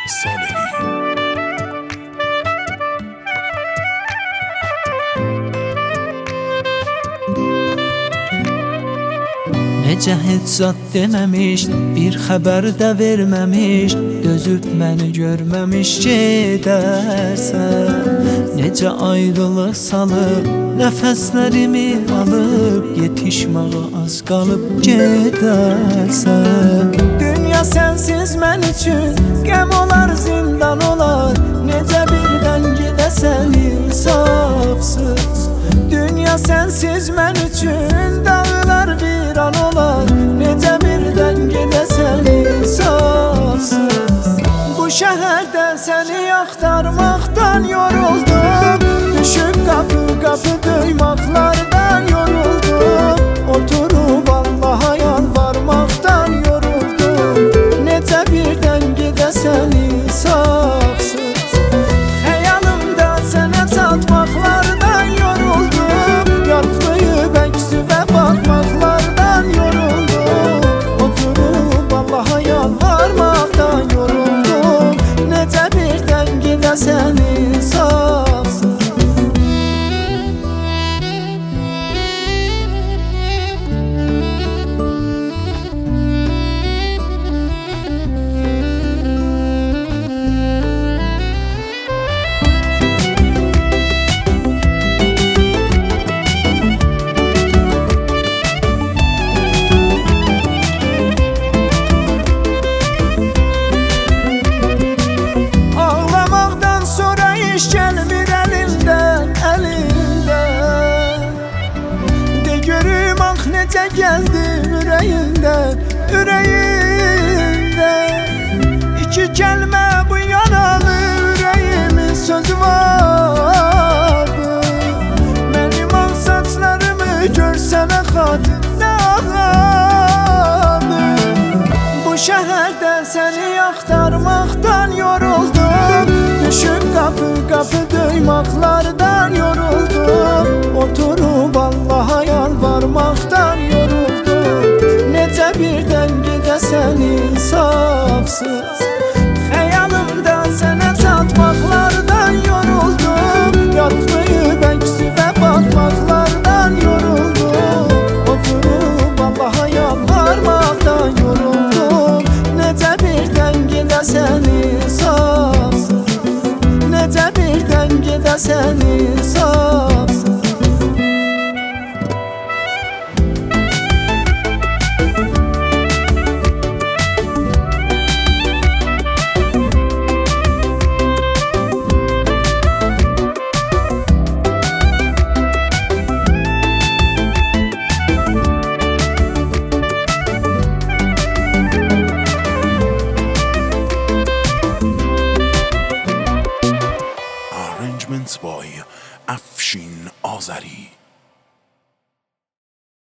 صالحی. Necə heç zat deməmiş, bir xəbər də verməmiş, dözüb məni görməmiş gedərsən. Necə ayrılıq salıb, nəfəslərimi alıb, yetişməyə az qalıb gedərsən. Dünya sənsiz mən üçün qəm olar, zindan olar, necə birdən gedəsən insafsız. Dünya sənsiz mən üçün dağlar viran olar, necə birdən gedəsən insafsız. Bu şəhərdə səni axtarmaqdan yoruldum, düşüb qapı döymaqlardan yoruldum, oturub Allaha yalvarmaqdan yoruldum, necə birdən gedəsən insafsız. Xəyalımda sənə çatmaqlardan yoruldum, yarpıyıb əksübə baxmaqlardan yoruldum, oturub Allaha yalvarmaqdan yoruldum, necə birdən gedəsən insafsız. Gəlmir əlimdən, əlimdən. De görüm ax necə gəldim ürəyindən, ürəyindən. İki kəlmə bu yaralı ürəyimin sözü vardı. Mənim ağ saçlarımı görsənə xatir nə ağladı. Bu şəhərdə səni axtarmaqdan yoruldum, düşüb qapı döymaqlardan yoruldum, oturub Allaha yalvarmaqdan yoruldum, necə birdən gedəsən insafsız. Xəyalımda sənə çatmaqlardan yoruldum, yarpıyıb əksübə baxmaqlardan yoruldum, oturub Allaha yalvarmaqdan yoruldum, necə birdən gedəsən insafsız. Necə birdən gedəsən insafsız. Arrangements by Afshin Azari.